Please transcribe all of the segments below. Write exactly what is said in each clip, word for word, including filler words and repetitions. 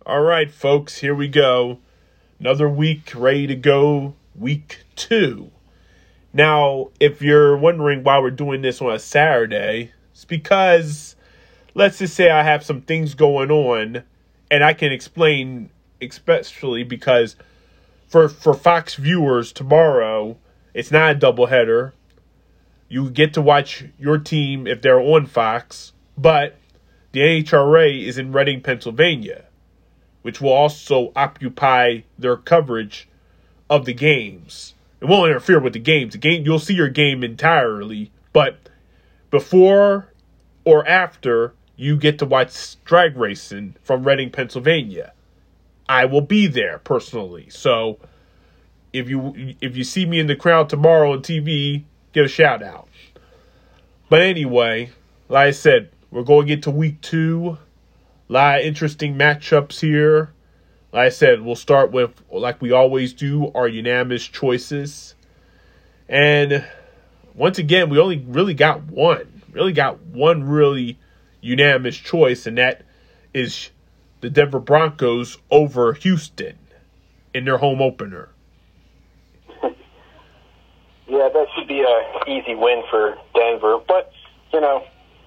All right, folks, here we go. Another week ready to go, week two. Now, if you're wondering why we're doing this on a Saturday, it's because, let's just say I have some things going on, and I can explain, especially because for, for Fox viewers tomorrow, it's not a doubleheader. You get to watch your team if they're on Fox, but the N H R A is in Reading, Pennsylvania, which will also occupy their coverage of the games. It won't interfere with the games. The game, you'll see your game entirely, but before or after, you get to watch drag racing from Reading, Pennsylvania. I will be there personally, so if you if you see me in the crowd tomorrow on T V, give a shout out. But anyway, like I said, we're going to get to week two. A lot of interesting matchups here. Like I said, we'll start with, like we always do, our unanimous choices. And once again, we only really got one. Really got one really unanimous choice, and that is the Denver Broncos over Houston in their home opener. Yeah, that should be an easy win for Denver. But, you know,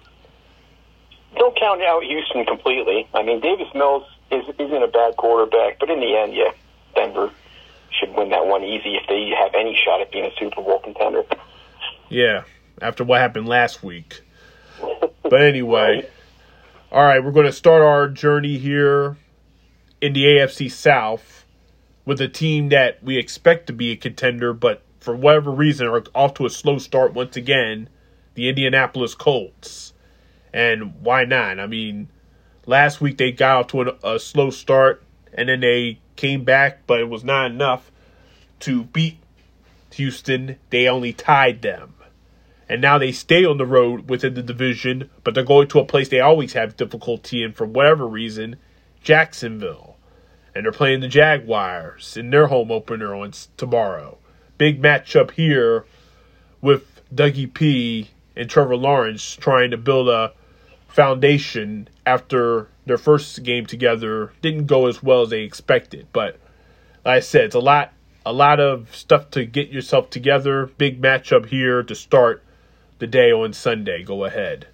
don't count out Houston completely. I mean, Davis Mills is, isn't a bad quarterback, but in the end, yeah, Denver should win that one easy if they have any shot at being a Super Bowl contender. Yeah, after what happened last week. But anyway, right. All right, we're going to start our journey here in the A F C South with a team that we expect to be a contender, but for whatever reason are off to a slow start once again, the Indianapolis Colts. And why not? I mean, last week they got off to a, a slow start, and then they came back, but it was not enough to beat Houston. They only tied them. And now they stay on the road within the division, but they're going to a place they always have difficulty in for whatever reason, Jacksonville. And they're playing the Jaguars in their home opener on tomorrow. Big matchup here with Dougie P and Trevor Lawrence trying to build a foundation after their first game together didn't go as well as they expected. But like I said, it's a lot a lot of stuff to get yourself together. Big matchup here to start the day on Sunday. Go ahead.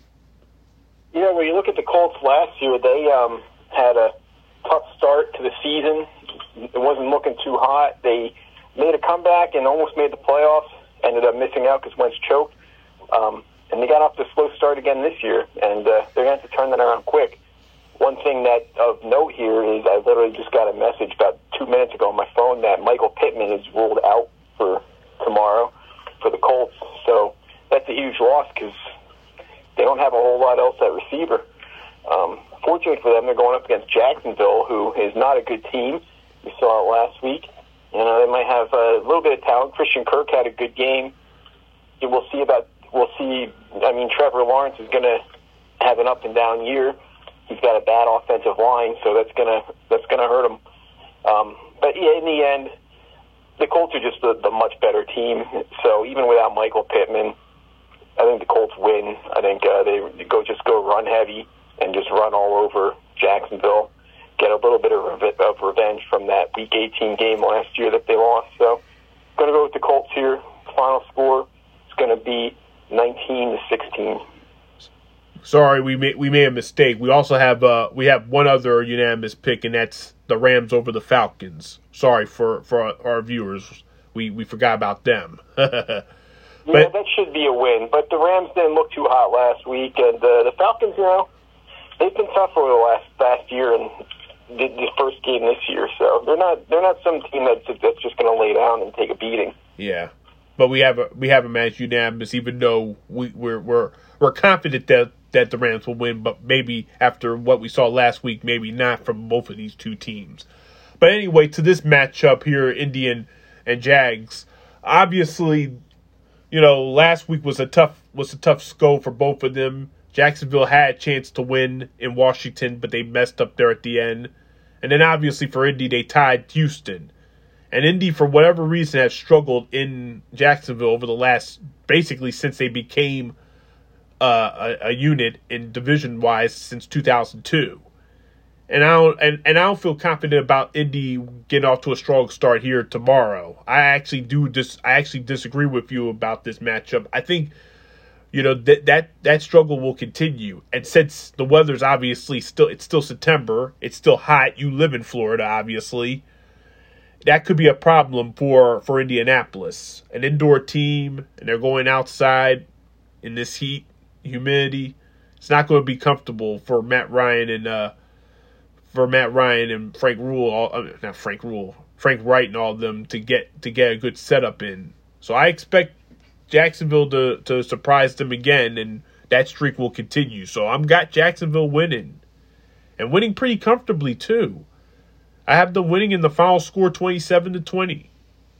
Yeah, when you look at the Colts last year, they um, had a tough start to the season. It wasn't looking too hot. They made a comeback and almost made the playoffs. Ended up missing out because Wentz choked. Um, and they got off to a slow start again this year, and uh, they're going to have to turn that around quick. One thing that of note here is I literally just got a message about two minutes ago on my phone that Michael Pittman is ruled out for tomorrow for the Colts. So that's a huge loss because they don't have a whole lot else at receiver. Um, fortunately for them, they're going up against Jacksonville, who is not a good team. We saw it last week. You know, they might have a little bit of talent. Christian Kirk had a good game. We'll see about. We'll see. I mean, Trevor Lawrence is going to have an up and down year. He's got a bad offensive line, so that's gonna that's gonna hurt him. Um, but yeah, in the end, the Colts are just the, the much better team. So even without Michael Pittman, I think the Colts win. I think uh, they go just go run heavy and just run all over Jacksonville. Get a little bit of, rev- of revenge from that Week eighteen game last year that they lost. So, going to go with the Colts here. Final score is going to be nineteen to sixteen. Sorry, we made we made a mistake. We also have uh we have one other unanimous pick, and that's the Rams over the Falcons. Sorry for, for our, our viewers. We we forgot about them. But, yeah, that should be a win. But the Rams didn't look too hot last week, and uh, the Falcons, you know, they've been tough over the last last year and the, the first game this year. So they're not they're not some team that's that's just going to lay down and take a beating. Yeah, but we have a we have a match unanimous, even though we we're we're we're confident that. that the Rams will win, but maybe after what we saw last week, maybe not from both of these two teams. But anyway, to this matchup here, Indian and Jags, obviously, you know, last week was a tough was a tough go for both of them. Jacksonville had a chance to win in Washington, but they messed up there at the end. And then obviously for Indy, they tied Houston. And Indy, for whatever reason, has struggled in Jacksonville over the last, basically since they became Uh, a, a unit in division-wise since two thousand two. And I don't and, and I don't feel confident about Indy getting off to a strong start here tomorrow. I actually do dis, I actually disagree with you about this matchup. I think, you know, that that that struggle will continue. And since the weather's obviously still it's still September, it's still hot. You live in Florida, obviously. That could be a problem for, for Indianapolis. An indoor team, and they're going outside in this heat, humidity. It's not going to be comfortable for Matt Ryan and uh for Matt Ryan and Frank Rule, all, uh, not Frank Rule, Frank Wright and all of them to get to get a good setup in. So I expect Jacksonville to, to surprise them again, and that streak will continue. So I'm got Jacksonville winning, and winning pretty comfortably too. I have them winning in the final score twenty-seven to twenty.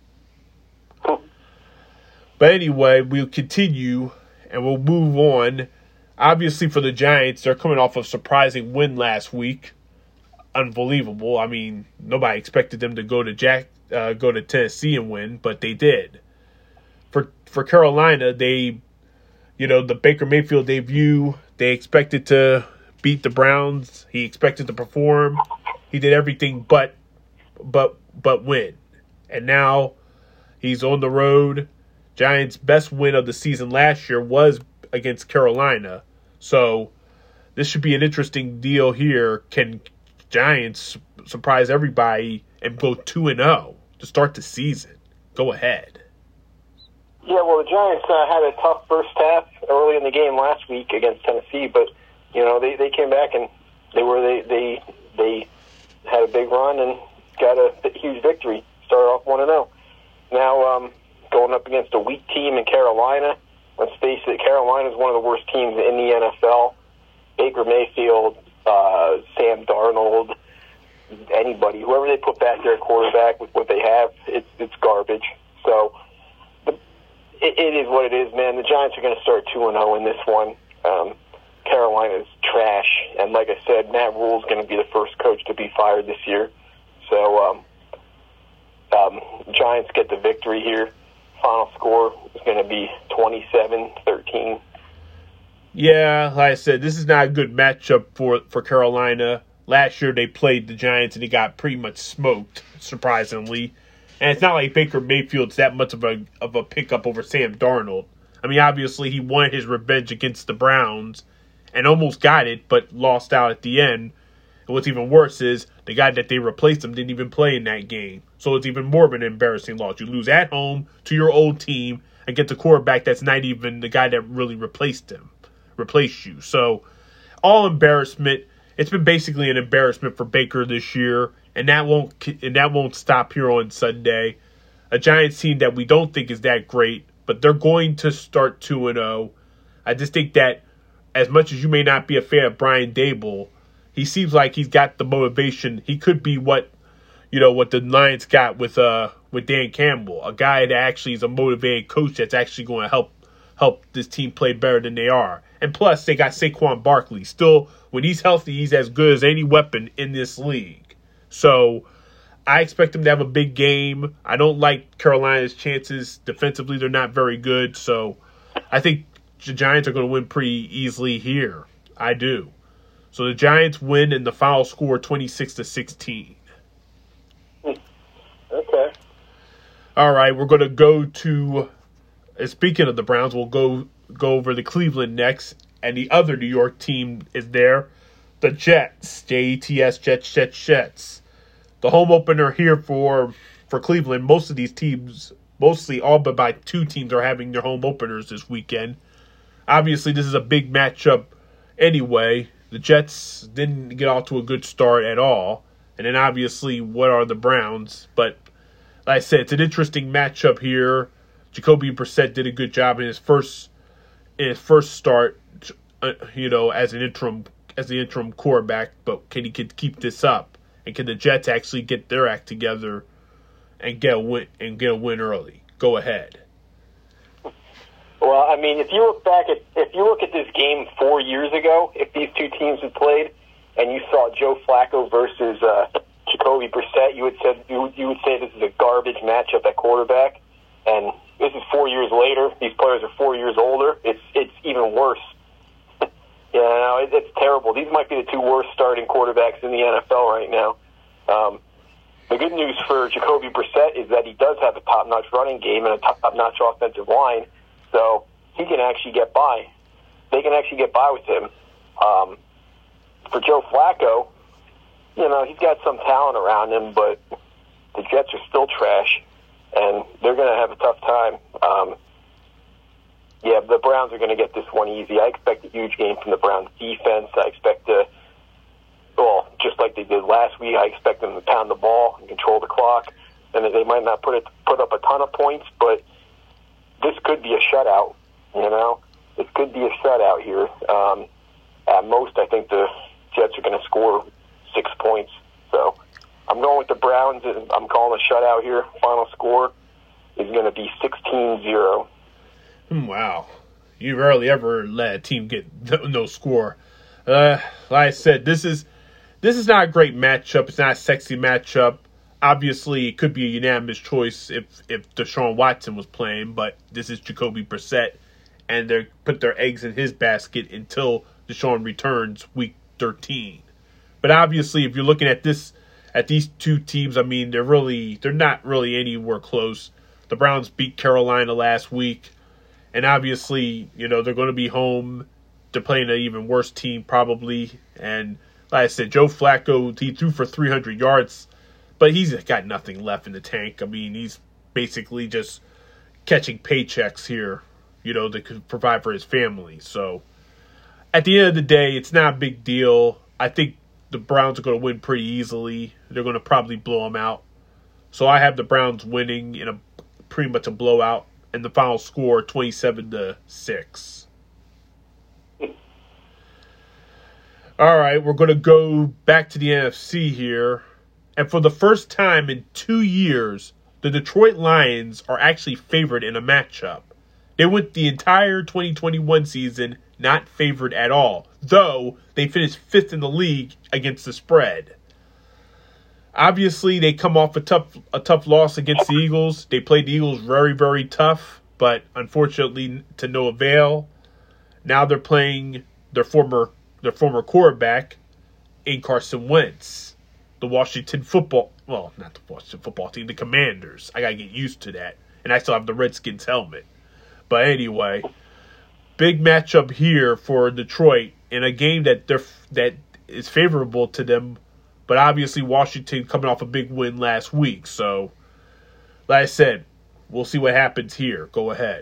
But anyway, we'll continue and we'll move on. Obviously for the Giants, they're coming off a surprising win last week. Unbelievable. I mean, nobody expected them to go to Jack, uh, go to Tennessee and win, but they did. For for Carolina, they, you know, the Baker Mayfield debut, they expected to beat the Browns. He expected to perform. He did everything but but but win. And now he's on the road. Giants' best win of the season last year was against Carolina. So this should be an interesting deal here. Can Giants surprise everybody and go two and oh to start the season? Go ahead. Yeah, well, the Giants uh, had a tough first half early in the game last week against Tennessee, but you know they, they came back and they were they, they they had a big run and got a huge victory. Started off one and zero. Now um, going up against a weak team in Carolina. Let's face it, Carolina is one of the worst teams in the N F L. Baker Mayfield, uh, Sam Darnold, anybody, whoever they put back there at quarterback with what they have, it's it's garbage. So the, it, it is what it is, man. The Giants are going to start two and zero in this one. Um, Carolina's trash, and like I said, Matt Rule is going to be the first coach to be fired this year. So um, um, Giants get the victory here. Final score is going to be twenty-seven thirteen. Yeah, like I said, this is not a good matchup for, for Carolina. Last year they played the Giants and they got pretty much smoked, surprisingly. And it's not like Baker Mayfield's that much of a of a pickup over Sam Darnold. I mean, obviously he won his revenge against the Browns and almost got it, but lost out at the end. And what's even worse is the guy that they replaced him didn't even play in that game. So it's even more of an embarrassing loss. You lose at home to your old team and get the quarterback that's not even the guy that really replaced him, replaced you. So all embarrassment. It's been basically an embarrassment for Baker this year, and that won't and that won't stop here on Sunday. A Giants team that we don't think is that great, but they're going to start two and oh. I just think that as much as you may not be a fan of Brian Daboll, he seems like he's got the motivation. He could be what, you know, what the Lions got with uh with Dan Campbell, a guy that actually is a motivated coach that's actually going to help help this team play better than they are. And plus, they got Saquon Barkley. Still, when he's healthy, he's as good as any weapon in this league. So I expect him to have a big game. I don't like Carolina's chances. Defensively, they're not very good. So I think the Giants are going to win pretty easily here. I do. So the Giants win in the final score twenty-six to sixteen. Okay. All right, we're going to go to, uh, speaking of the Browns, we'll go go over the Cleveland next. And the other New York team is there, the Jets, J E T S, Jets, Jets, Jets. The home opener here for for Cleveland. Most of these teams, mostly all but by two teams, are having their home openers this weekend. Obviously, this is a big matchup anyway. The Jets didn't get off to a good start at all. And then obviously, what are the Browns? But like I said, it's an interesting matchup here. Jacoby Brissett did a good job in his first in his first start, uh, you know, as an interim as the interim quarterback. But can he could keep this up? And can the Jets actually get their act together and get a win and get a win early? Go ahead. Well, I mean, if you look back at if you look at this game four years ago, if these two teams had played, and you saw Joe Flacco versus uh, Jacoby Brissett, you would said you, you would say this is a garbage matchup at quarterback. And this is four years later. These players are four years older. It's it's even worse. Yeah, no, it, it's terrible. These might be the two worst starting quarterbacks in the N F L right now. Um, the good news for Jacoby Brissett is that he does have a top-notch running game and a top-notch offensive line, so he can actually get by. They can actually get by with him. Um, for Joe Flacco, you know, he's got some talent around him, but the Jets are still trash, and they're going to have a tough time. Um, yeah, the Browns are going to get this one easy. I expect a huge game from the Browns defense. I expect to, well, just like they did last week, I expect them to pound the ball and control the clock. And they might not put it put up a ton of points, but this could be a shutout, you know? This could be a shutout here. Um, at most, I think the Jets are going to score six points. So I'm going with the Browns, and I'm calling a shutout here. Final score is going to be sixteen zero. Wow. You rarely ever let a team get no, no score. Uh, like I said, this is this is not a great matchup. It's not a sexy matchup. Obviously, it could be a unanimous choice if, if Deshaun Watson was playing, but this is Jacoby Brissett, and they put their eggs in his basket until Deshaun returns week thirteen. But obviously, if you're looking at this, at these two teams, I mean, they're really they're not really anywhere close. The Browns beat Carolina last week, and obviously, you know, they're going to be home. They're playing an even worse team probably, and like I said, Joe Flacco, he threw for three hundred yards, but he's got nothing left in the tank. I mean, he's basically just catching paychecks here, you know, that could provide for his family. So at the end of the day, it's not a big deal. I think the Browns are going to win pretty easily. They're going to probably blow them out. So I have the Browns winning in a pretty much a blowout, and the final score twenty-seven to six. All right, we're going to go back to the N F C here. And for the first time in two years, the Detroit Lions are actually favored in a matchup. They went the entire twenty twenty-one season not favored at all, though they finished fifth in the league against the spread. Obviously, they come off a tough a tough loss against the Eagles. They played the Eagles very, very tough, but unfortunately to no avail. Now they're playing their former their former quarterback in Carson Wentz. The Washington football, well, not the Washington football team, the Commanders. I got to get used to that. And I still have the Redskins helmet. But anyway, big matchup here for Detroit in a game that they're, that is favorable to them. But obviously Washington coming off a big win last week. So, like I said, we'll see what happens here. Go ahead.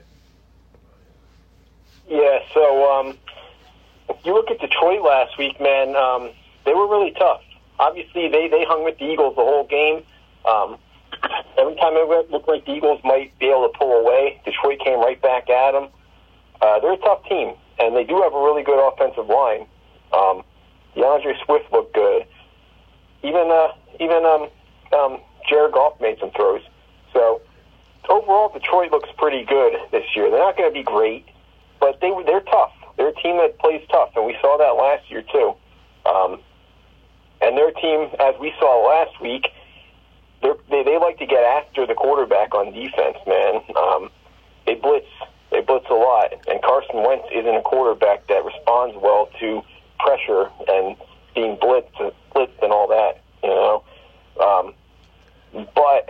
Yeah, so um, if you look at Detroit last week, man, um, they were really tough. Obviously, they, they hung with the Eagles the whole game. Um, every time it looked like the Eagles might be able to pull away, Detroit came right back at them. Uh, they're a tough team, and they do have a really good offensive line. Um, DeAndre Swift looked good. Even uh, even um, um, Jared Goff made some throws. So overall, Detroit looks pretty good this year. They're not going to be great, but they they're tough. They're a team that plays tough, and we saw that last year too. Um, and their team, as we saw last week, they they like to get after the quarterback on defense, man. Um, they blitz. They blitz a lot, and Carson Wentz isn't a quarterback that responds well to pressure and being blitzed, blitzed and all that, you know. Um, but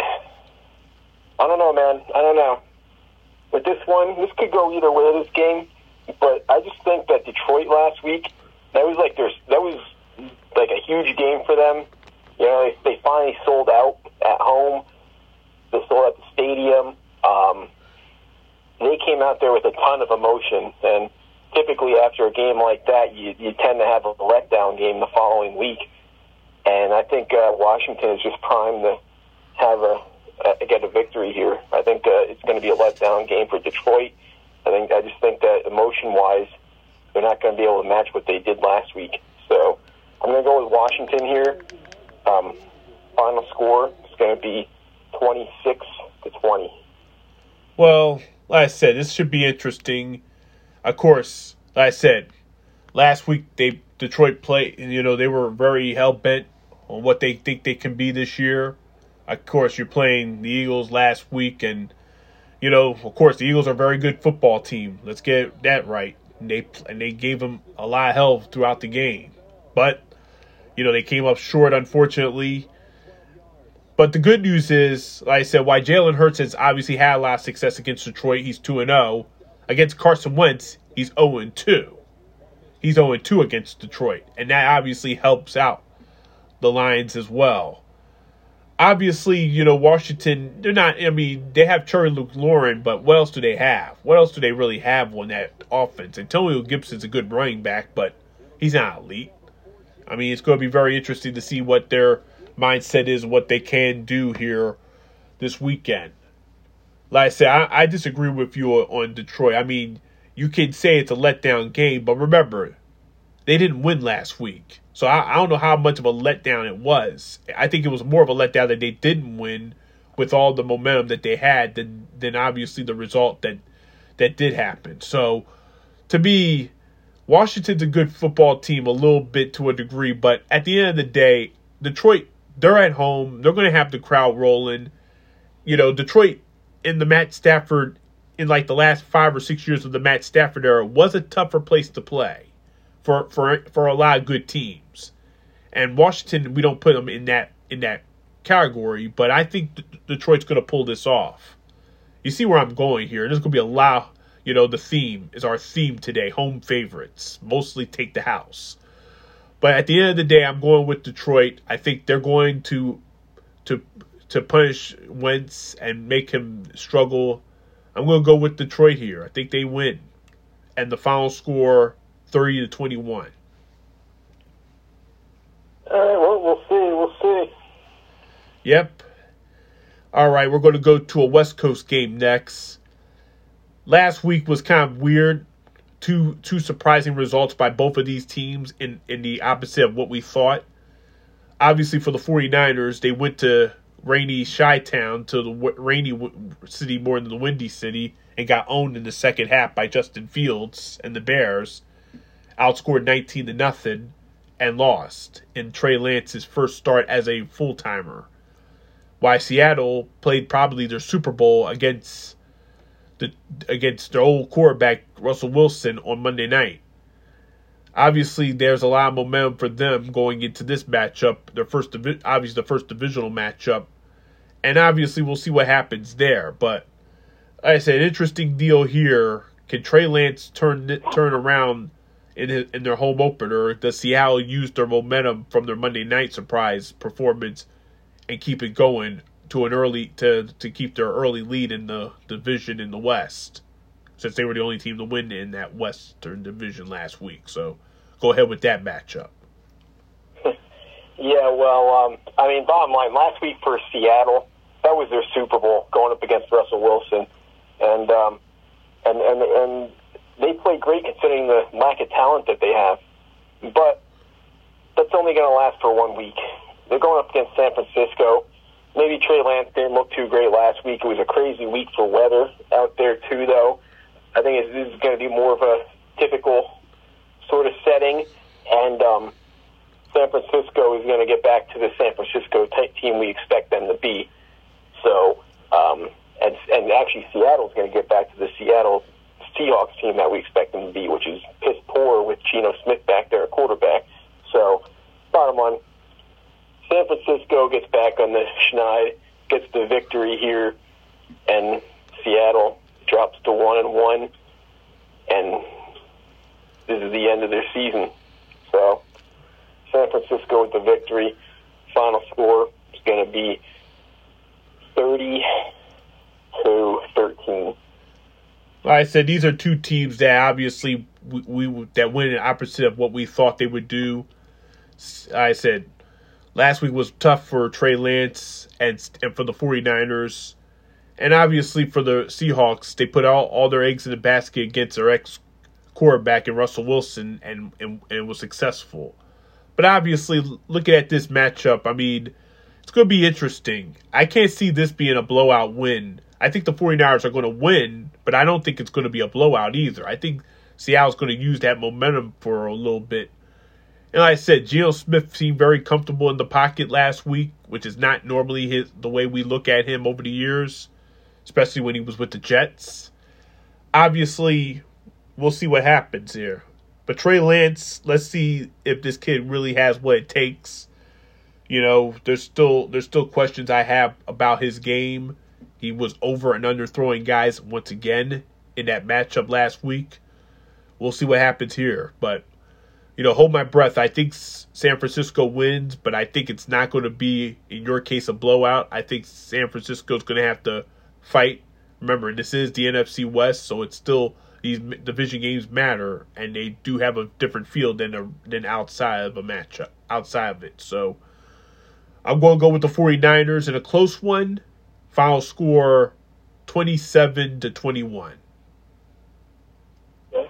I don't know, man. I don't know. With this one, this could go either way. This game, but I just think that Detroit last week, that was like there's that was like a huge game for them. You know, they, they finally sold out at home. They sold out the stadium. Um, they came out there with a ton of emotion, and typically after a game like that, you, you tend to have a letdown game the following week. And I think uh, Washington is just primed to have a uh, get a victory here. I think uh, it's going to be a letdown game for Detroit. I think I just think that emotion-wise, they're not going to be able to match what they did last week. So I'm going to go with Washington here. Um, final score is going to be twenty-six to twenty. Well, like I said, this should be interesting. Of course, like I said, last week they Detroit played, you know, they were very hell-bent on what they think they can be this year. Of course, you're playing the Eagles last week, and, you know, of course, the Eagles are a very good football team. Let's get that right. and they and they gave him a lot of hell throughout the game. But, you know, they came up short, unfortunately. But the good news is, like I said, while Jalen Hurts has obviously had a lot of success against Detroit, he's two and oh. Against Carson Wentz, he's oh and two. He's oh and two against Detroit, and that obviously helps out the Lions as well. Obviously, you know, Washington, they're not, I mean, they have Terry McLaurin, but what else do they have? What else do they really have on that offense? Antonio Gibson's a good running back, but he's not elite. I mean, it's going to be very interesting to see what their mindset is, what they can do here this weekend. Like I said, I, I disagree with you on Detroit. I mean, you can say it's a letdown game, but remember, they didn't win last week. So I, I don't know how much of a letdown it was. I think it was more of a letdown that they didn't win with all the momentum that they had than than obviously the result that that did happen. So to me, Washington's a good football team a little bit to a degree, but at the end of the day, Detroit, they're at home. They're going to have the crowd rolling. You know, Detroit in the Matt Stafford, in like the last five or six years of the Matt Stafford era, was a tougher place to play for for for a lot of good teams. And Washington, we don't put them in that in that category, but I think D- Detroit's going to pull this off. You see where I'm going here. There's going to be a lot, you know, the theme is our theme today, home favorites, mostly take the house. But at the end of the day, I'm going with Detroit. I think they're going to to to punish Wentz and make him struggle. I'm going to go with Detroit here. I think they win. And the final score, thirty to twenty-one. All right, well, we'll see. We'll see. Yep. All right, we're going to go to a West Coast game next. Last week was kind of weird. Two two surprising results by both of these teams in, in the opposite of what we thought. Obviously, for the 49ers, they went to rainy Chi-Town, to the rainy city more than the windy city, and got owned in the second half by Justin Fields and the Bears. Outscored nineteen to nothing and lost in Trey Lance's first start as a full-timer. While Seattle played probably their Super Bowl against the against their old quarterback, Russell Wilson, on Monday night. Obviously, there's a lot of momentum for them going into this matchup, their first, obviously the first divisional matchup, and obviously we'll see what happens there. But like I said, interesting deal here. Can Trey Lance turn turn around in his, in their home opener? Does Seattle use their momentum from their Monday night surprise performance and keep it going to an early to to keep their early lead in the division in the West, since they were the only team to win in that Western division last week? So go ahead with that matchup. Yeah, well, um, I mean, bottom line, last week for Seattle, that was their Super Bowl going up against Russell Wilson, and um, and and and they played great considering the lack of talent that they have. But that's only going to last for one week. They're going up against San Francisco. Maybe Trey Lance didn't look too great last week. It was a crazy week for weather out there too, though. I think it's, this is going to be more of a typical sort of setting, and um, San Francisco is going to get back to the San Francisco type team we expect them to be. So, um, and and actually Seattle's going to get back to the Seattle Seahawks team that we expect them to be, which is piss poor with Geno Smith back there at quarterback. So, bottom line, San Francisco gets back on the schneid, gets the victory here, and Seattle drops to one and one, and this is the end of their season. So, San Francisco with the victory. Final score is going to be thirty to thirteen. Like I said, these are two teams that obviously we, we that went in opposite of what we thought they would do. I said last week was tough for Trey Lance and and for the 49ers. And obviously for the Seahawks, they put all, all their eggs in the basket against their ex-quarterback in Russell Wilson and, and, and was successful. But obviously, looking at this matchup, I mean, it's going to be interesting. I can't see this being a blowout win. I think the 49ers are going to win, but I don't think it's going to be a blowout either. I think Seattle's going to use that momentum for a little bit. And like I said, Geno Smith seemed very comfortable in the pocket last week, which is not normally his, the way we look at him over the years, especially when he was with the Jets. Obviously, we'll see what happens here. But Trey Lance, let's see if this kid really has what it takes. You know, there's still there's still questions I have about his game. He was over and under throwing guys once again in that matchup last week. We'll see what happens here. But, you know, hold my breath. I think San Francisco wins, but I think it's not going to be, in your case, a blowout. I think San Francisco's going to have to fight. Remember, this is the N F C West, so it's still, these division games matter, and they do have a different feel than a, than outside of a matchup, outside of it. So I'm going to go with the 49ers in a close one. Final score twenty-seven to twenty-one. Yeah.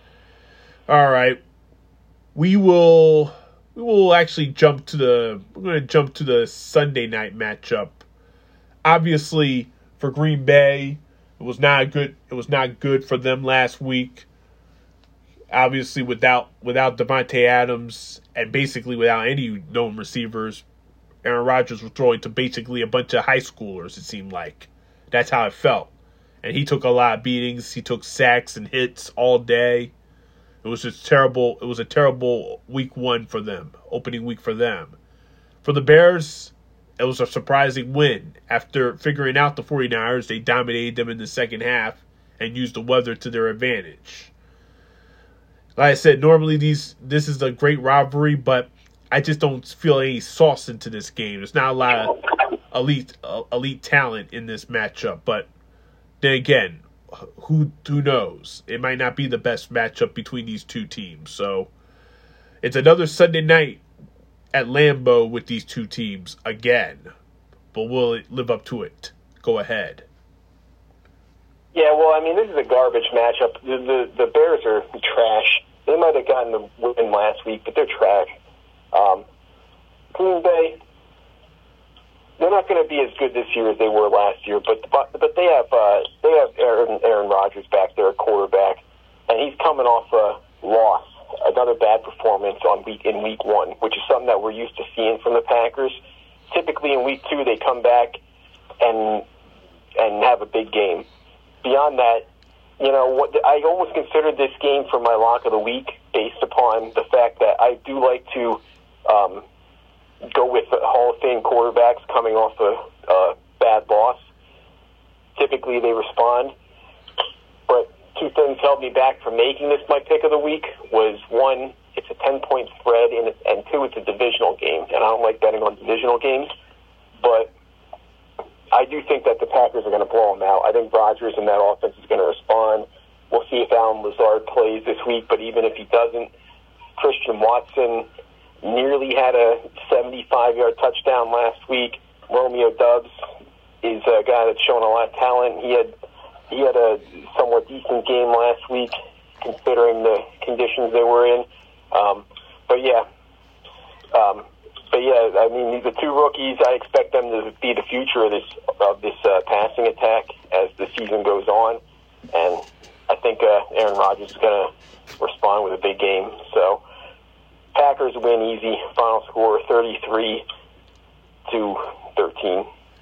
All right. We will we will actually jump to the we're going to jump to the Sunday night matchup. Obviously, for Green Bay, it was not good it was not good for them last week. Obviously, without without Davante Adams and basically without any known receivers, Aaron Rodgers was throwing to basically a bunch of high schoolers, it seemed like. That's how it felt. And he took a lot of beatings. He took sacks and hits all day. It was just terrible. It was a terrible week one for them, opening week for them. For the Bears, it was a surprising win. After figuring out the 49ers, they dominated them in the second half and used the weather to their advantage. Like I said, normally these this is a great rivalry, but I just don't feel any sauce into this game. There's not a lot of elite uh, elite talent in this matchup. But then again, who who knows? It might not be the best matchup between these two teams. So it's another Sunday night at Lambeau with these two teams again. But will it live up to it? Go ahead. Yeah, well, I mean, this is a garbage matchup. The the, the Bears are trash. They might have gotten the win last week, but they're trash. Um, Green Bay, they're not going to be as good this year as they were last year, but but, but they have uh, they have Aaron Aaron Rodgers back there, quarterback, and he's coming off a loss, another bad performance on week in week one, which is something that we're used to seeing from the Packers. Typically, in week two, they come back and and have a big game. Beyond that, you know, what I almost considered this game for my lock of the week based upon the fact that I do like to um, go with Hall of Fame quarterbacks coming off a, a bad loss. Typically, they respond. But two things held me back from making this my pick of the week was, one, it's a ten-point spread, and, and two, it's a divisional game. And I don't like betting on divisional games. But I do think that the Packers are going to blow them out. I think Rodgers and that offense is going to respond. We'll see if Allen Lazard plays this week, but even if he doesn't, Christian Watson nearly had a seventy-five-yard touchdown last week. Romeo Doubs is a guy that's shown a lot of talent. He had he had a somewhat decent game last week, considering the conditions they were in. Um, but yeah, um, but yeah, I mean the two rookies. I expect them to be the future of this of this uh, passing attack as the season goes on, and I think uh, Aaron Rodgers is going to respond with a big game. So Packers win easy. Final score thirty-three to thirteen.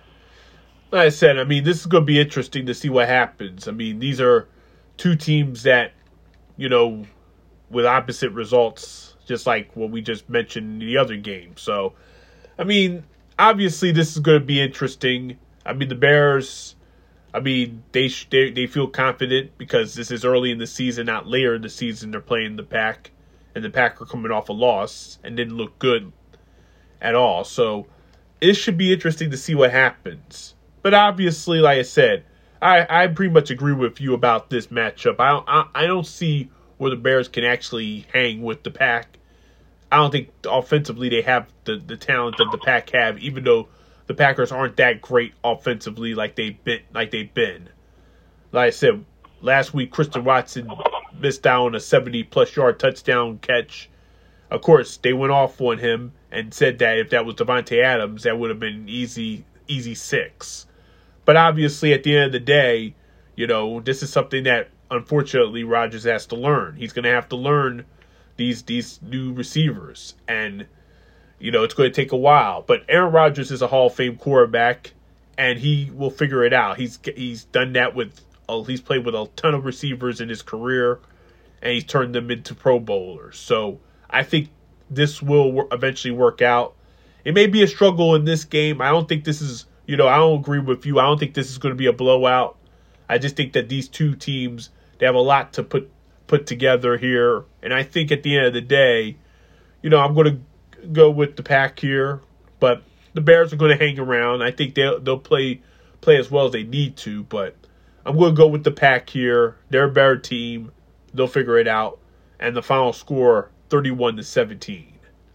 Like I said, I mean, this is going to be interesting to see what happens. I mean, these are two teams that, you know, with opposite results, just like what we just mentioned in the other game. So, I mean, obviously this is going to be interesting. I mean, the Bears, I mean, they they they feel confident because this is early in the season, not later in the season. They're playing the Pack, and the Pack are coming off a loss and didn't look good at all. So it should be interesting to see what happens. But obviously, like I said, I, I pretty much agree with you about this matchup. I don't, I, I don't see where the Bears can actually hang with the Pack. I don't think offensively they have the, the talent that the Pack have, even though the Packers aren't that great offensively like they've been. Like they've been. Like I said, last week Christian Watson missed out on a seventy-plus yard touchdown catch. Of course, they went off on him and said that if that was Davante Adams, that would have been an easy, easy six. But obviously, at the end of the day, you know, this is something that, unfortunately, Rodgers has to learn. He's going to have to learn these these new receivers. And, you know, it's going to take a while. But Aaron Rodgers is a Hall of Fame quarterback, and he will figure it out. He's he's done that with, uh, he's played with a ton of receivers in his career. and he's turned them into Pro Bowlers. So I think this will eventually work out. It may be a struggle in this game. I don't think this is, you know, I don't agree with you. I don't think this is going to be a blowout. I just think that these two teams, they have a lot to put put together here. And I think at the end of the day, you know, I'm going to go with the Pack here. But the Bears are going to hang around. I think they'll, they'll play play as well as they need to. But I'm going to go with the Pack here. They're a better team. They'll figure it out. And the final score, thirty-one to seventeen.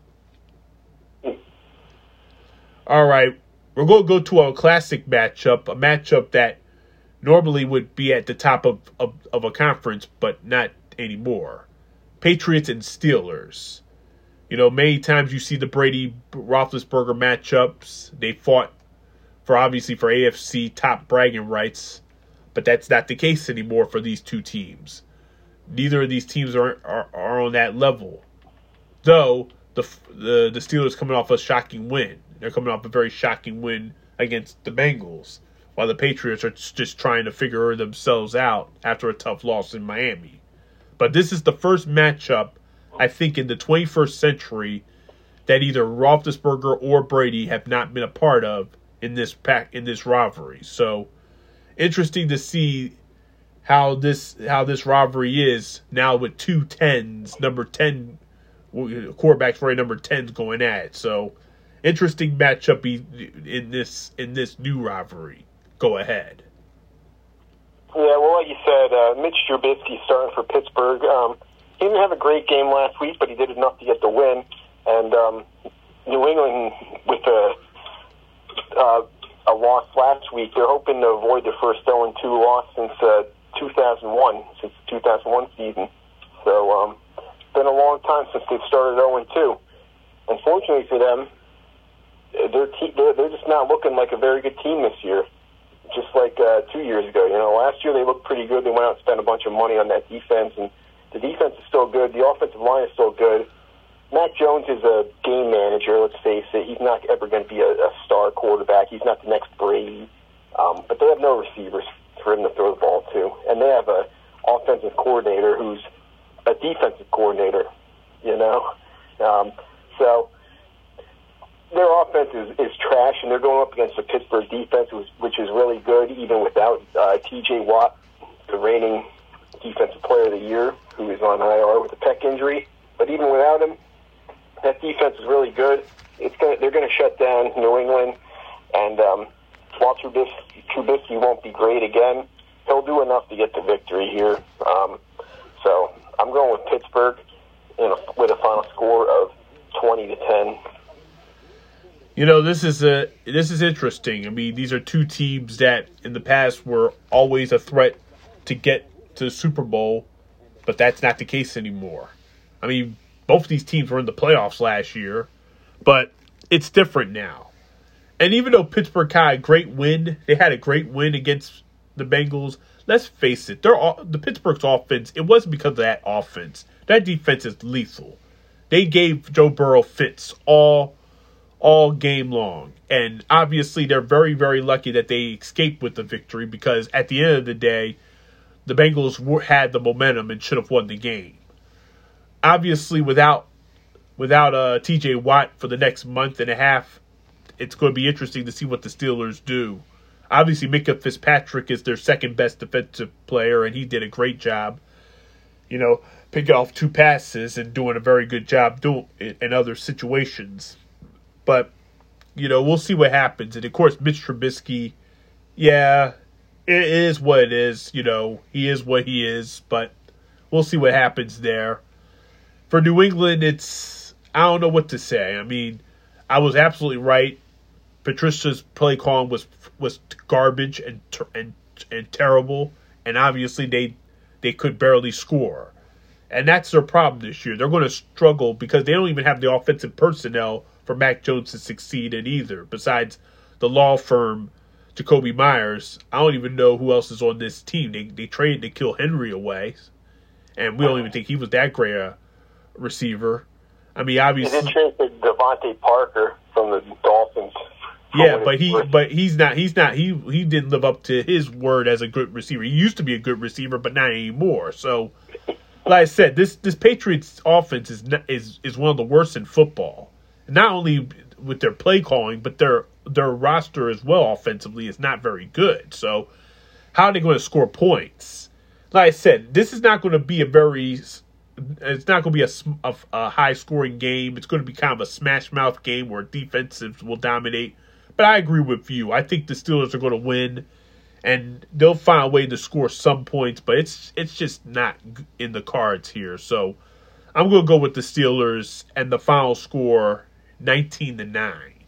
All right, we're going to go to a classic matchup, a matchup that normally would be at the top of, of, of a conference, but not anymore. Patriots and Steelers. You know, many times you see the Brady-Roethlisberger matchups. They fought for, obviously, for A F C top bragging rights, but that's not the case anymore for these two teams. Neither of these teams are are, are on that level. Though, the, the, the Steelers coming off a shocking win. They're coming off a very shocking win against the Bengals, while the Patriots are just trying to figure themselves out after a tough loss in Miami. But this is the first matchup, I think, in the twenty-first century that either Roethlisberger or Brady have not been a part of in this pack in this rivalry. So, interesting to see how this how this rivalry is now with two tens, number ten quarterbacks, right, number tens going at it. So. Interesting matchup in this in this new rivalry. Go ahead. Yeah, well, like you said, uh, Mitch Trubisky starting for Pittsburgh. Um, he didn't have a great game last week, but he did enough to get the win. And um, New England, with a uh, a loss last week, they're hoping to avoid their first oh and two loss since uh, two thousand one, since the two thousand one season. So um, it's been a long time since they've started oh and two. Unfortunately for them, They're, te- they're they're just not looking like a very good team this year, just like uh, two years ago. You know, last year they looked pretty good. They went out and spent a bunch of money on that defense, and the defense is still good. The offensive line is still good. Mac Jones is a game manager, let's face it. He's not ever going to be a, a star quarterback. He's not the next Brady. Um, but they have no receivers for him to throw the ball to. And they have a offensive coordinator who's a defensive coordinator, you know. Um, so... Their offense is, is trash, and they're going up against the Pittsburgh defense, which, which is really good, even without uh, T J Watt, the reigning Defensive Player of the Year, who is on I R with a pec injury. But even without him, that defense is really good. It's gonna, they're going to shut down New England, and um, while Trubisky, Trubisky won't be great again, he'll do enough to get the victory here. Um, so I'm going with Pittsburgh in a, with a final score of twenty to ten. You know, this is a this is interesting. I mean, these are two teams that in the past were always a threat to get to the Super Bowl, but that's not the case anymore. I mean, both of these teams were in the playoffs last year, but it's different now. And even though Pittsburgh had a great win, they had a great win against the Bengals. Let's face it, they're all, the Pittsburgh's offense, it wasn't because of that offense. That defense is lethal. They gave Joe Burrow fits all all game long. And obviously they're very, very lucky that they escaped with the victory, because at the end of the day, the Bengals were, had the momentum and should have won the game. Obviously, without without uh, T J Watt for the next month and a half, it's going to be interesting to see what the Steelers do. Obviously, Minka Fitzpatrick is their second best defensive player, and he did a great job, you know, picking off two passes and doing a very good job doing it in other situations. But, you know, we'll see what happens. And, of course, Mitch Trubisky, yeah, it is what it is. You know, he is what he is. But we'll see what happens there. For New England, it's, I don't know what to say. I mean, I was absolutely right. Patricia's play calling was was garbage and and and terrible. And, obviously, they they could barely score. And that's their problem this year. They're going to struggle because they don't even have the offensive personnel for Mac Jones to succeed in either. Besides the law firm Jacoby Myers, I don't even know who else is on this team. They they traded to kill Henry away, and we don't even think he was that great a receiver. I mean, obviously, he did trade for Devontae Parker from the Dolphins. Yeah, but he but he's not he's not he he didn't live up to his word as a good receiver. He used to be a good receiver, but not anymore. So like I said, this this Patriots offense is is is one of the worst in football. Not only with their play calling, but their their roster as well offensively is not very good. So how are they going to score points? Like I said, this is not going to be a very it's not going to be a, a, a high scoring game. It's going to be kind of a smash mouth game where defensives will dominate. But I agree with you. I think the Steelers are going to win. And they'll find a way to score some points, but it's it's just not in the cards here. So I'm going to go with the Steelers and the final score nineteen to nine.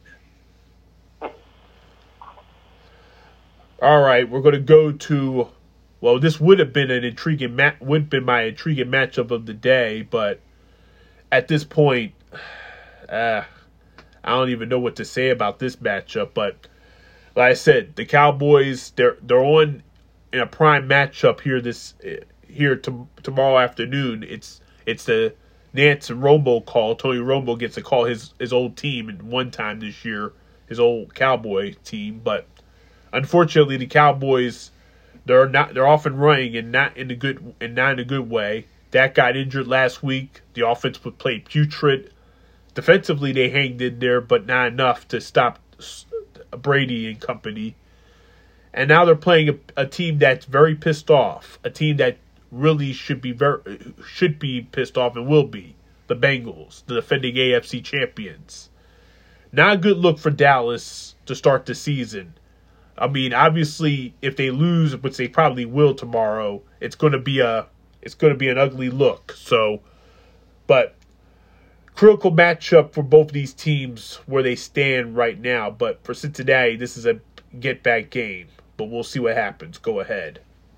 All right, we're going to go to well, this would have been an intriguing ma- would have been my intriguing matchup of the day, but at this point, uh, I don't even know what to say about this matchup, but like I said, the Cowboys, they're they're on in a prime matchup here this here to, tomorrow afternoon. It's it's the Nance and Romo call. Tony Romo gets to call his, his old team in one time this year, his old Cowboy team. But unfortunately, the Cowboys they're not they're off and running and not in a good and not in a good way. Dak got injured last week. The offense was played putrid. Defensively, they hanged in there, but not enough to stop Brady and company. And now they're playing a, a team that's very pissed off, a team that really should be very should be pissed off and will be, the Bengals, the defending A F C champions. Not a good look for Dallas to start the season. I mean, obviously, if they lose, which they probably will tomorrow, it's going to be a it's going to be an ugly look. So, but critical matchup for both of these teams where they stand right now. But for Cincinnati, this is a get-back game. But we'll see what happens. Go ahead.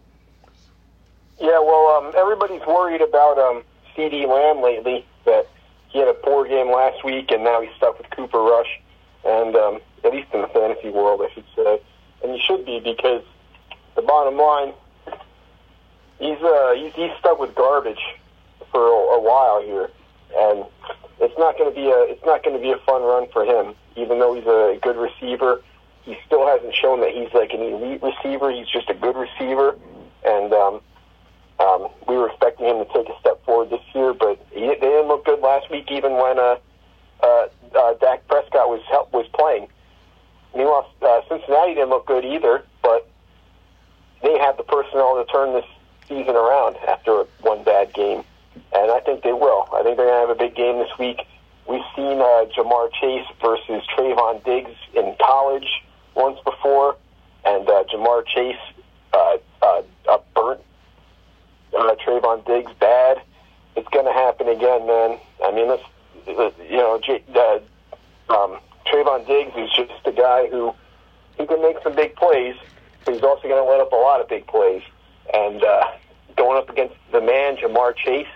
Yeah, well, um, everybody's worried about um, CeeDee Lamb lately, that he had a poor game last week, and now he's stuck with Cooper Rush, and um, at least in the fantasy world, I should say. And he should be, because the bottom line, he's, uh, he's, he's stuck with garbage for a, a while here. And it's not going to be a it's not going to be a fun run for him. Even though he's a good receiver, he still hasn't shown that he's like an elite receiver. He's just a good receiver, and um, um, we were expecting him to take a step forward this year. But he, they didn't look good last week, even when uh, uh, uh, Dak Prescott was help, was playing. Meanwhile, uh, Cincinnati didn't look good either, but they have the personnel to turn this season around after one bad game. And I think they will. I think they're going to have a big game this week. We've seen uh, Jamar Chase versus Trayvon Diggs in college once before, and uh, Jamar Chase uh, uh, uh, burnt uh, Trayvon Diggs bad. It's going to happen again, man. I mean, let's, you know, J- uh, um, Trayvon Diggs is just a guy who he can make some big plays, but he's also going to let up a lot of big plays. And uh, going up against the man, Jamar Chase,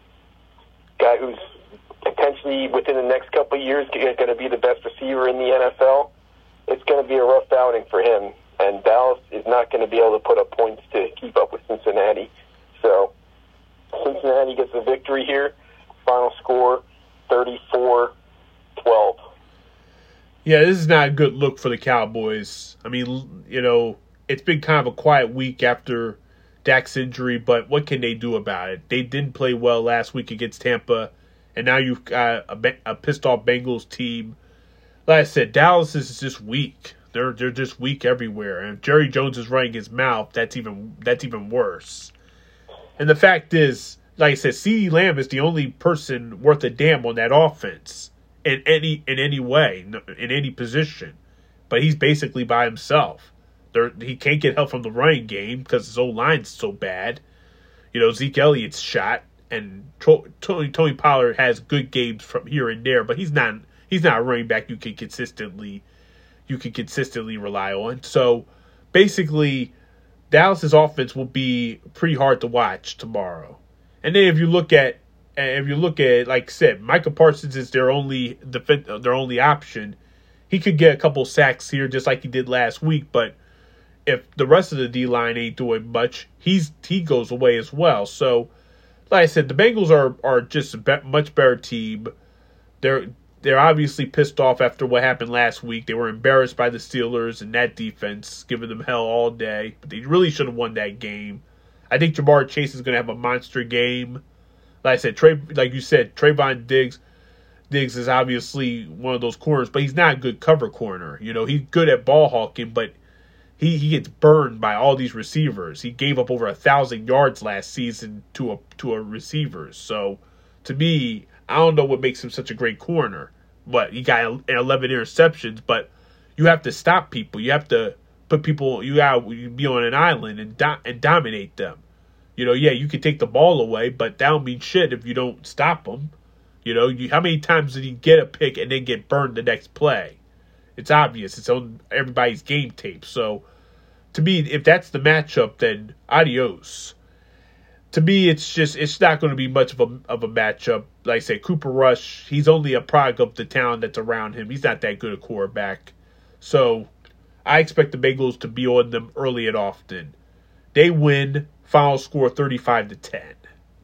guy who's potentially within the next couple of years going to be the best receiver in the N F L, it's going to be a rough outing for him. And Dallas is not going to be able to put up points to keep up with Cincinnati. So Cincinnati gets a victory here. Final score, thirty-four twelve. Yeah, this is not a good look for the Cowboys. I mean, you know, it's been kind of a quiet week after Dak's injury, but what can they do about it? They didn't play well last week against Tampa, and now you've got a, a pissed-off Bengals team. Like I said, Dallas is just weak. They're they're just weak everywhere. And if Jerry Jones is running his mouth, that's even that's even worse. And the fact is, like I said, CeeDee Lamb is the only person worth a damn on that offense in any in any way, in any position. But he's basically by himself. There, he can't get help from the running game because his old line's so bad. You know, Zeke Elliott's shot, and Tony Tony Pollard has good games from here and there, but he's not he's not a running back you can consistently you can consistently rely on. So basically, Dallas's offense will be pretty hard to watch tomorrow. And then if you look at if you look at like I said, Micah Parsons is their only defense, their only option. He could get a couple sacks here just like he did last week, but if the rest of the D-line ain't doing much, he's he goes away as well. So, like I said, the Bengals are are just a be- much better team. They're they're obviously pissed off after what happened last week. They were embarrassed by the Steelers and that defense, giving them hell all day. But they really should have won that game. I think Jamar Chase is going to have a monster game. like I said, Trey, like you said, Trayvon Diggs, Diggs is obviously one of those corners, but he's not a good cover corner. You know, he's good at ball hawking, but he, he gets burned by all these receivers. He gave up over a thousand yards last season to a to a receivers. So to me, I don't know what makes him such a great corner. But he got eleven interceptions, but you have to stop people. You have to put people. You got to be on an island and do, and dominate them. You know, yeah, you can take the ball away, but that don't mean shit if you don't stop them. You know, you, how many times did he get a pick and then get burned the next play? It's obvious. It's on everybody's game tape. So, to me, if that's the matchup, then adios. To me, it's just it's not going to be much of a of a matchup. Like I say, Cooper Rush, he's only a product of the talent that's around him. He's not that good a quarterback. So I expect the Bengals to be on them early and often. They win. Final score thirty-five to ten.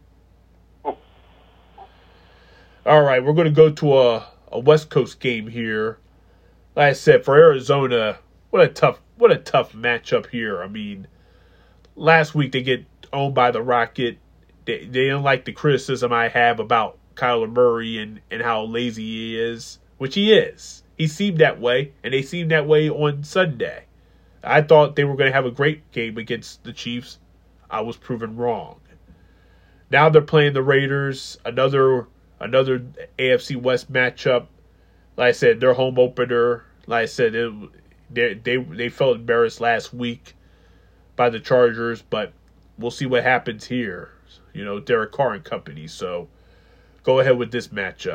All right, we're going to go to a, a West Coast game here. Like I said, for Arizona, what a tough what a tough matchup here. I mean, last week they get owned by the Rocket. They, they don't like the criticism I have about Kyler Murray and, and how lazy he is, which he is. He seemed that way, and they seemed that way on Sunday. I thought they were going to have a great game against the Chiefs. I was proven wrong. Now they're playing the Raiders, another another A F C West matchup. Like I said, their home opener. Like I said, it, they they they felt embarrassed last week by the Chargers, but we'll see what happens here. You know, Derek Carr and company. So go ahead with this matchup.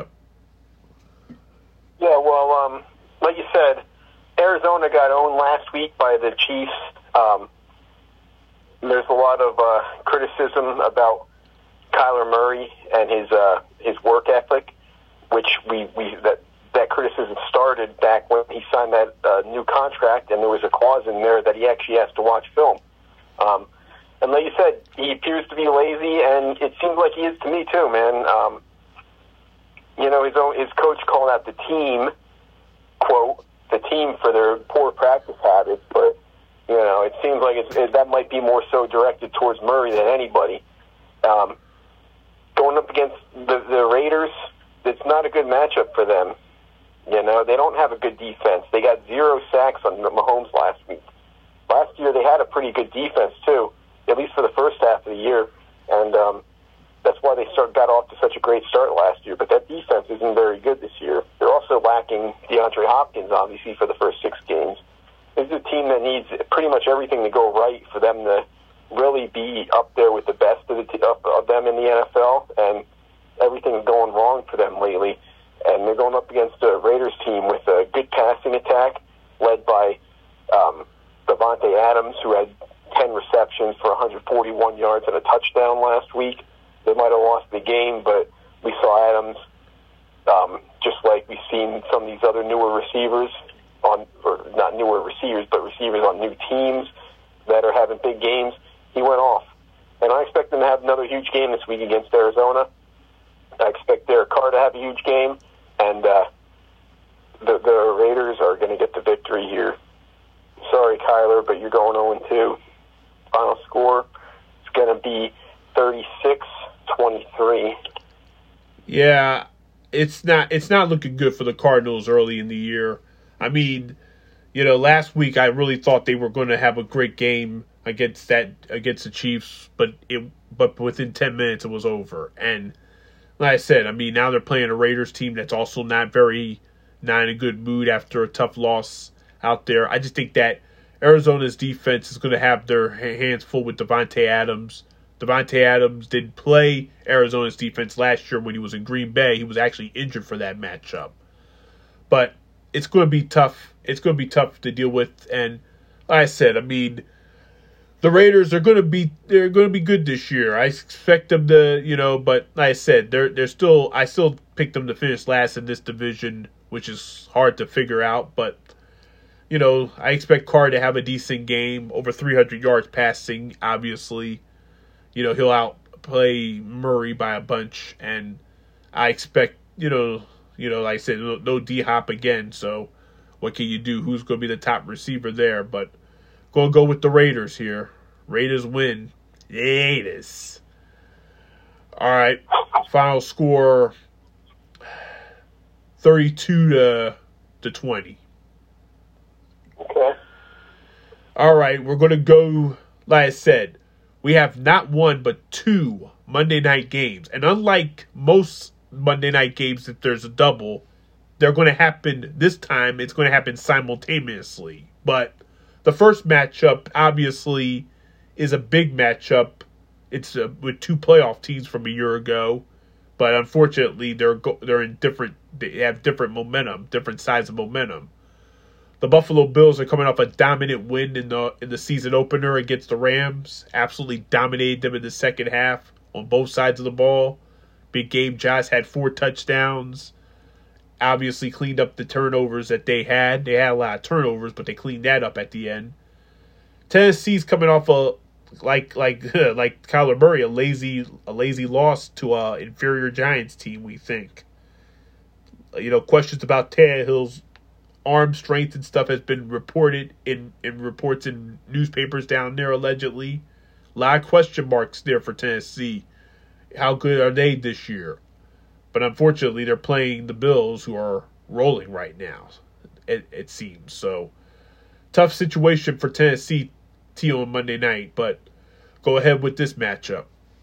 Yeah, well, um, like you said, Arizona got owned last week by the Chiefs. Um, there's a lot of uh, criticism about Kyler Murray and his uh, his work ethic, which we, we that that criticism started back when he signed that uh, new contract, and there was a clause in there that he actually has to watch film. Um, and like you said, he appears to be lazy, and it seems like he is to me too, man. Um, you know, his own his coach called out the team, quote, the team for their poor practice habits, but you know, it seems like it's, it, that might be more so directed towards Murray than anybody. Um, going up against the, the Raiders, it's not a good matchup for them. You know, they don't have a good defense. They got zero sacks on Mahomes last week. Last year they had a pretty good defense too, at least for the first half of the year, and um, that's why they start, got off to such a great start last year. But that defense isn't very good this year. They're also lacking DeAndre Hopkins, obviously, for the first six games. This is a team that needs pretty much everything to go right for them to really be up there with the best of, the t- of, of them in the N F L, and everything's going wrong for them lately. And they're going up against a Raiders team with a good passing attack led by um, Davante Adams, who had ten receptions for one hundred forty-one yards and a touchdown last week. They might have lost the game, but we saw Adams, um, just like we've seen some of these other newer receivers, on or not newer receivers, but receivers on new teams that are having big games. He went off. And I expect them to have another huge game this week against Arizona. I expect Derek Carr to have a huge game, and uh, the, the Raiders are going to get the victory here. Sorry, Kyler, but you're going oh and two. Final score is going to be thirty-six twenty-three. Yeah, it's not it's not looking good for the Cardinals early in the year. I mean, you know, last week I really thought they were going to have a great game against that against the Chiefs, but it but within ten minutes it was over. And like I said, I mean, now they're playing a Raiders team that's also not very not in a good mood after a tough loss out there. I just think that Arizona's defense is going to have their hands full with Davante Adams. Davante Adams didn't play Arizona's defense last year when he was in Green Bay. He was actually injured for that matchup. But it's going to be tough. It's going to be tough to deal with. And like I said, I mean, the Raiders are going to be they're going to be good this year. I expect them to, you know, but like I said, they're they're still I still picked them to finish last in this division, which is hard to figure out. But you know, I expect Carr to have a decent game, over three hundred yards passing. Obviously, you know, he'll outplay Murray by a bunch, and I expect you know. You know, like I said, no, no D-Hop again, so what can you do? Who's going to be the top receiver there? But going to go with the Raiders here. Raiders win. Raiders. All right. Final score thirty-two to to twenty. Okay. All right, we're going to go, like I said, we have not one but two Monday night games. And unlike most Monday night games, if there's a double, they're going to happen this time. It's going to happen simultaneously. But the first matchup, obviously, is a big matchup. It's uh, with two playoff teams from a year ago. But unfortunately, they're go- they're in different, they have different momentum, different sides of momentum. The Buffalo Bills are coming off a dominant win in the in the season opener against the Rams. Absolutely dominated them in the second half on both sides of the ball. Big game. Josh had four touchdowns. Obviously cleaned up the turnovers that they had. They had a lot of turnovers, but they cleaned that up at the end. Tennessee's coming off a like like like Kyler Murray, a lazy a lazy loss to a inferior Giants team. We think. You know, questions about Tannehill's arm strength and stuff has been reported in, in reports in newspapers down there, allegedly. A lot of question marks there for Tennessee. How good are they this year? But unfortunately, they're playing the Bills, who are rolling right now, it, it seems. So, tough situation for Tennessee on Monday night, but go ahead with this matchup.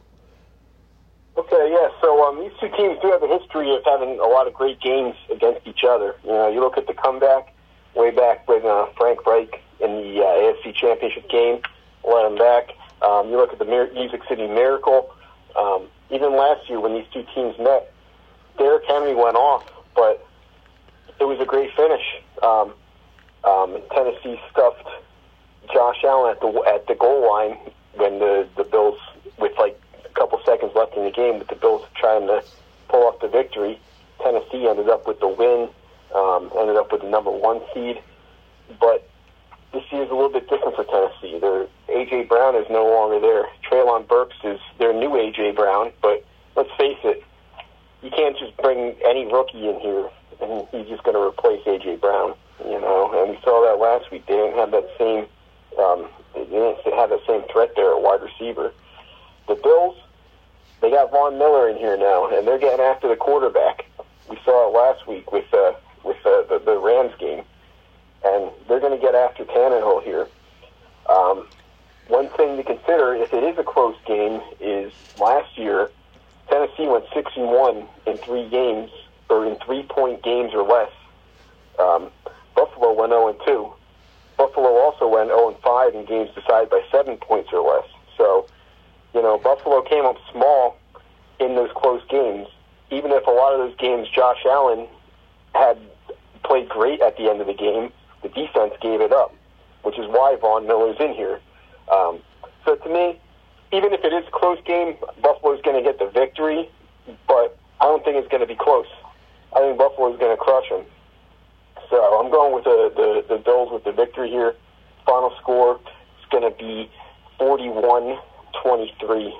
Okay, yeah, so um, these two teams do have a history of having a lot of great games against each other. You know, you look at the comeback way back when uh, Frank Reich in the uh, A F C Championship game led them back. Um, you look at the Mir- Music City Miracle. Um, even last year when these two teams met, Derrick Henry went off, but it was a great finish. Um, um, Tennessee stuffed Josh Allen at the at the goal line when the, the Bills, with like a couple seconds left in the game, with the Bills trying to pull off the victory. Tennessee ended up with the win, um, ended up with the number one seed. But this year is a little bit different for Tennessee. Their A J. Brown is no longer there. Treylon Burks is their new A J. Brown, but let's face it, you can't just bring any rookie in here and he's just going to replace A J. Brown, you know. And we saw that last week. They didn't have that same, um, they didn't have that same threat there at wide receiver. The Bills, they got Von Miller in here now, and they're getting after the quarterback. We saw it last week with uh, with uh, the, the Rams game, and they're going to get after Tannehill here. Um, one thing to consider, if it is a close game, is last year Tennessee went six and one in three games, or in three-point games or less. Um, Buffalo went zero and two. Buffalo also went zero and five in games decided by seven points or less. So, you know, Buffalo came up small in those close games. Even if a lot of those games Josh Allen had played great at the end of the game, the defense gave it up, which is why Von Miller's in here. Um, so to me, even if it is a close game, Buffalo's going to get the victory, but I don't think it's going to be close. I think Buffalo's going to crush them. So I'm going with the, the, the Bills with the victory here. Final score is going to be forty-one twenty-three.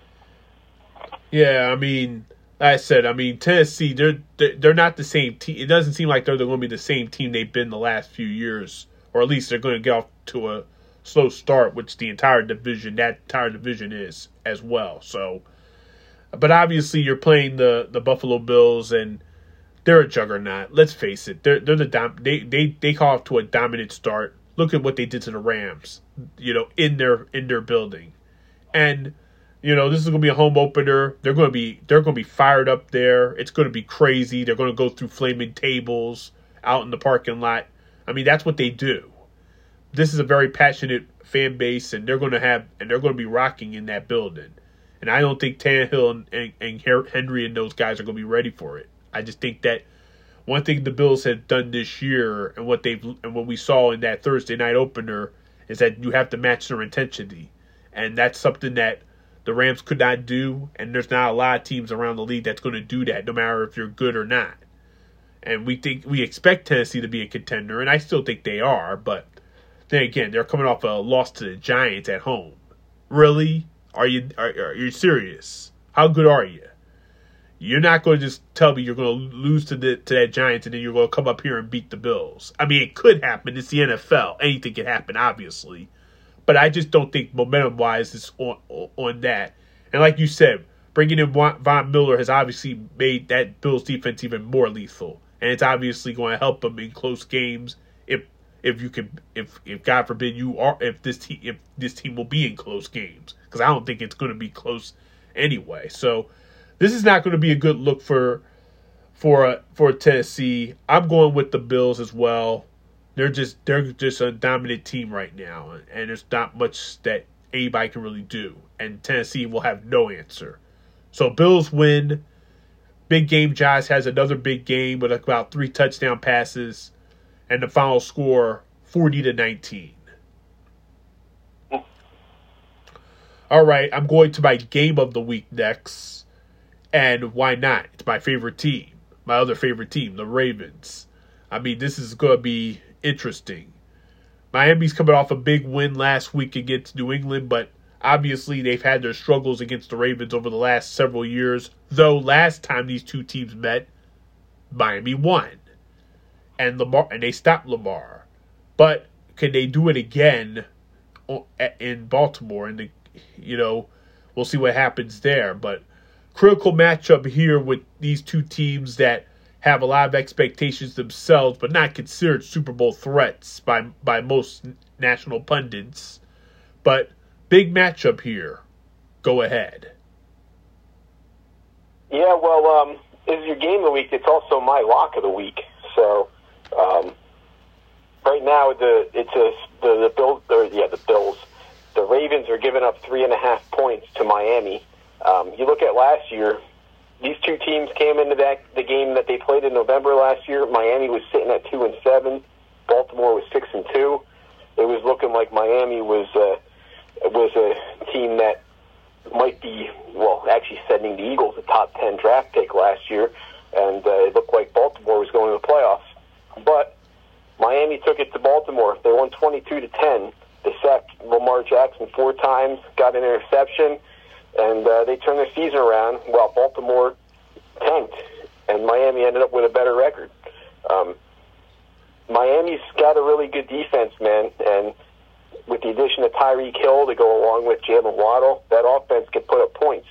Yeah, I mean, like I said, I mean, Tennessee, they're they're not the same team. It doesn't seem like they're going to be the same team they've been the last few years, or at least they're going to get off to a slow start, which the entire division, that entire division is as well. So, but obviously you're playing the, the Buffalo Bills, and they're a juggernaut. Let's face it, they're they're the dom- they they they call off to a dominant start. Look at what they did to the Rams, you know, in their in their building, and you know this is going to be a home opener. They're going to be they're going to be fired up there. It's going to be crazy. They're going to go through flaming tables out in the parking lot. I mean, that's what they do. This is a very passionate fan base, and they're going to have and they're going to be rocking in that building. And I don't think Tannehill and, and, and Henry and those guys are going to be ready for it. I just think that one thing the Bills have done this year, and what they've and what we saw in that Thursday night opener, is that you have to match their intensity, and that's something that the Rams could not do. And there's not a lot of teams around the league that's going to do that, no matter if you're good or not. And we think we expect Tennessee to be a contender, and I still think they are. But then again, they're coming off a loss to the Giants at home. Really? Are you are, are you serious? How good are you? You're not going to just tell me you're going to lose to the to that Giants and then you're going to come up here and beat the Bills. I mean, it could happen. It's the N F L. Anything can happen, obviously. But I just don't think momentum-wise it's on, on that. And like you said, bringing in Von Miller has obviously made that Bills defense even more lethal, and it's obviously going to help them in close games. If if you can, if if God forbid you are, if this team if this team will be in close games, because I don't think it's going to be close anyway. So this is not going to be a good look for for uh, for Tennessee. I'm going with the Bills as well. They're just they're just a dominant team right now, and there's not much that anybody can really do, and Tennessee will have no answer. So Bills win. Big game. Josh has another big game with about three touchdown passes, and the final score forty to nineteen. All right, I'm going to my game of the week next, and why not? It's my favorite team, my other favorite team, the Ravens. I mean, this is going to be interesting. Miami's coming off a big win last week against New England, but obviously they've had their struggles against the Ravens over the last several years, though last time these two teams met, Miami won. And Lamar and they stopped Lamar. But can they do it again in Baltimore? And, the, you know, we'll see what happens there. But critical matchup here with these two teams that have a lot of expectations themselves, but not considered Super Bowl threats by by most national pundits. But big matchup here. Go ahead. Yeah, well, um, this is your game of the week. It's also my lock of the week. So, um, right now the it's a the the Bills. Or, yeah, the Bills. The Ravens are giving up three and a half points to Miami. Um, you look at last year. These two teams came into that the game that they played in November last year. Miami was sitting at two and seven. Baltimore was six and two. It was looking like Miami was uh, was a team that might be well, actually sending the Eagles a top ten draft pick last year, and uh, it looked like Baltimore was going to the playoffs. But Miami took it to Baltimore. They won twenty-two to ten. They sacked Lamar Jackson four times, got an interception. And uh, they turned their season around while Baltimore tanked, and Miami ended up with a better record. Um, Miami's got a really good defense, man, and with the addition of Tyreek Hill to go along with Jalen Waddle, that offense can put up points.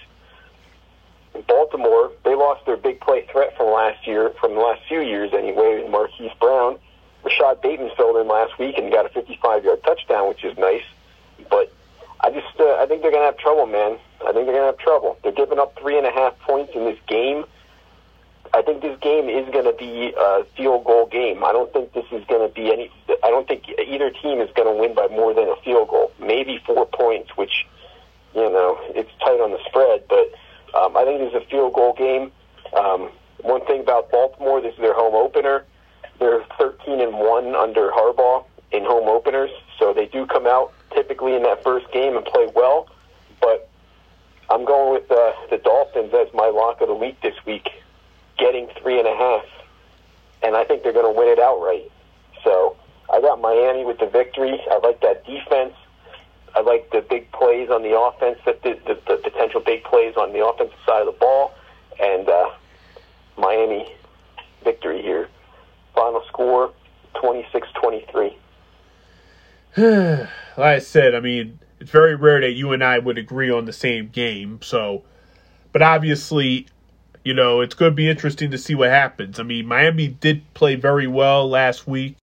In Baltimore, they lost their big play threat from last year, from the last few years anyway, Marquise Brown. Rashad Bateman filled in last week and got a fifty-five-yard touchdown, which is nice, but I just, uh, I think they're going to have trouble, man. I think they're going to have trouble. They're giving up three and a half points in this game. I think this game is going to be a field goal game. I don't think this is going to be any, I don't think either team is going to win by more than a field goal. Maybe four points, which, you know, it's tight on the spread, but um, I think this is a field goal game. Um, one thing about Baltimore, this is their home opener. They're thirteen and one under Harbaugh in home openers, so they do come out typically in that first game and play well, but I'm going with uh, the Dolphins as my lock of the week this week, getting three and a half, and I think they're going to win it outright. So I got Miami with the victory. I like that defense. I like the big plays on the offense, the, the, the potential big plays on the offensive side of the ball, and uh, Miami victory here. Final score, twenty-six twenty-three. Like I said, I mean, it's very rare that you and I would agree on the same game. So, but obviously, you know, it's going to be interesting to see what happens. I mean, Miami did play very well last week.